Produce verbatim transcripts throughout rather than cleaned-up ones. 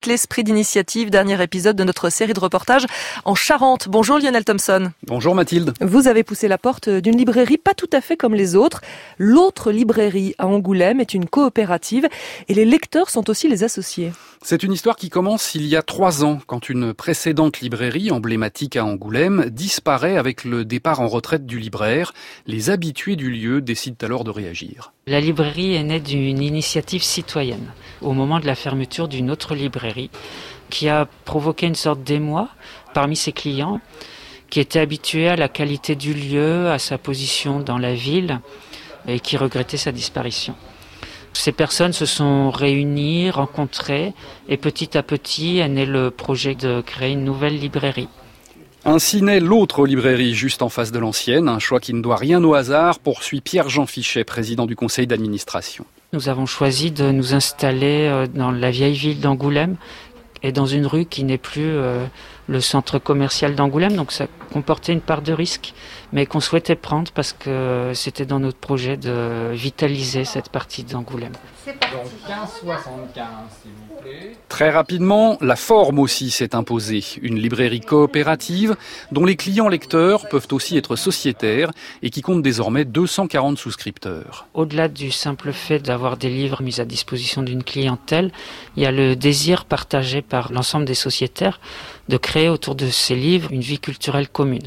l'esprit d'initiative, dernier épisode de notre série de reportages en Charente. Bonjour Lionel Thompson. Bonjour Mathilde. Vous avez poussé la porte d'une librairie pas tout à fait comme les autres. L'autre librairie à Angoulême est une coopérative et les lecteurs sont aussi les associés. C'est une histoire qui commence il y a trois ans, quand une précédente librairie emblématique à Angoulême disparaît avec le départ en retraite du libraire. Les habitués du lieu décident alors de réagir. La librairie est née d'une initiative citoyenne au moment de la fermeture d'une autre librairie qui a provoqué une sorte d'émoi parmi ses clients qui étaient habitués à la qualité du lieu, à sa position dans la ville et qui regrettaient sa disparition. Ces personnes se sont réunies, rencontrées et petit à petit est né le projet de créer une nouvelle librairie. Ainsi naît l'autre librairie juste en face de l'ancienne, un choix qui ne doit rien au hasard, poursuit Pierre-Jean Fichet, président du conseil d'administration. Nous avons choisi de nous installer dans la vieille ville d'Angoulême et dans une rue qui n'est plus euh, le centre commercial d'Angoulême, donc ça comportait une part de risque, mais qu'on souhaitait prendre parce que c'était dans notre projet de vitaliser cette partie d'Angoulême. C'est parti. Donc quinze soixante-quinze, s'il vous plaît. Très rapidement, la forme aussi s'est imposée. Une librairie coopérative dont les clients lecteurs peuvent aussi être sociétaires et qui compte désormais deux cent quarante souscripteurs. Au-delà du simple fait d'avoir des livres mis à disposition d'une clientèle, il y a le désir partagé par l'ensemble des sociétaires de créer autour de ces livres une vie culturelle commune.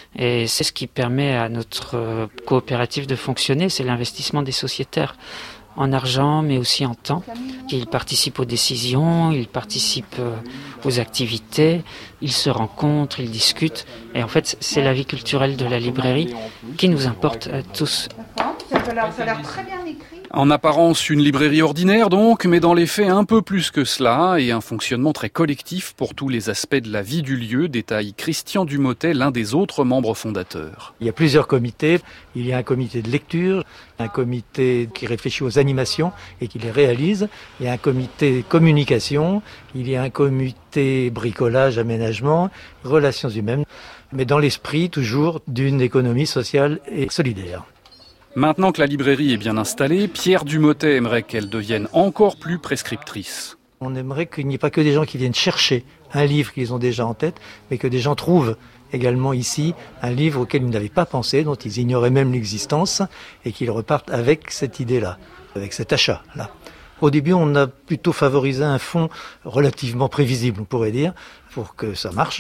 Et c'est ce qui permet à notre coopérative de fonctionner, c'est l'investissement des sociétaires en argent mais aussi en temps. Ils participent aux décisions, ils participent aux activités, ils se rencontrent, ils discutent. Et en fait, c'est la vie culturelle de la librairie qui nous importe à tous. Ça a l'air, ça a l'air très bien écrit. En apparence, une librairie ordinaire donc, mais dans les faits un peu plus que cela, et un fonctionnement très collectif pour tous les aspects de la vie du lieu, détaille Christian Dumotet, l'un des autres membres fondateurs. Il y a plusieurs comités. Il y a un comité de lecture, un comité qui réfléchit aux animations et qui les réalise. Il y a un comité communication, il y a un comité bricolage, aménagement, relations humaines, mais dans l'esprit toujours d'une économie sociale et solidaire. Maintenant que la librairie est bien installée, Pierre Dumotet aimerait qu'elle devienne encore plus prescriptrice. On aimerait qu'il n'y ait pas que des gens qui viennent chercher un livre qu'ils ont déjà en tête, mais que des gens trouvent également ici un livre auquel ils n'avaient pas pensé, dont ils ignoraient même l'existence, et qu'ils repartent avec cette idée-là, avec cet achat-là. Au début, on a plutôt favorisé un fonds relativement prévisible, on pourrait dire, pour que ça marche.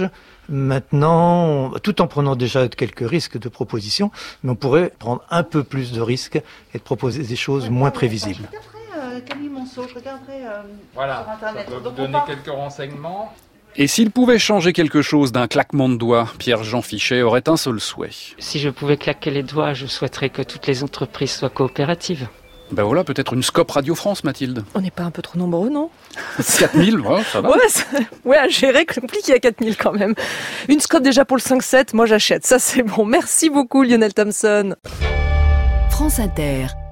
Maintenant, tout en prenant déjà quelques risques de proposition, mais on pourrait prendre un peu plus de risques et de proposer des choses moins prévisibles. Je regarderai euh, Camille Monceau, je regarderai euh, Voilà, sur Internet. ça peut vous Donc, on donner part- quelques renseignements. Et s'il pouvait changer quelque chose d'un claquement de doigts, Pierre-Jean Fichet aurait un seul souhait. Si je pouvais claquer les doigts, je souhaiterais que toutes les entreprises soient coopératives. Ben voilà, peut-être une Scope Radio France, Mathilde. On n'est pas un peu trop nombreux, non? quatre mille, ouais, ça va. Ouais, c'est- ouais, à gérer, compliqué à quatre mille quand même. Une scope déjà pour le cinq sept, moi j'achète, ça c'est bon. Merci beaucoup Lionel Thompson. France Inter.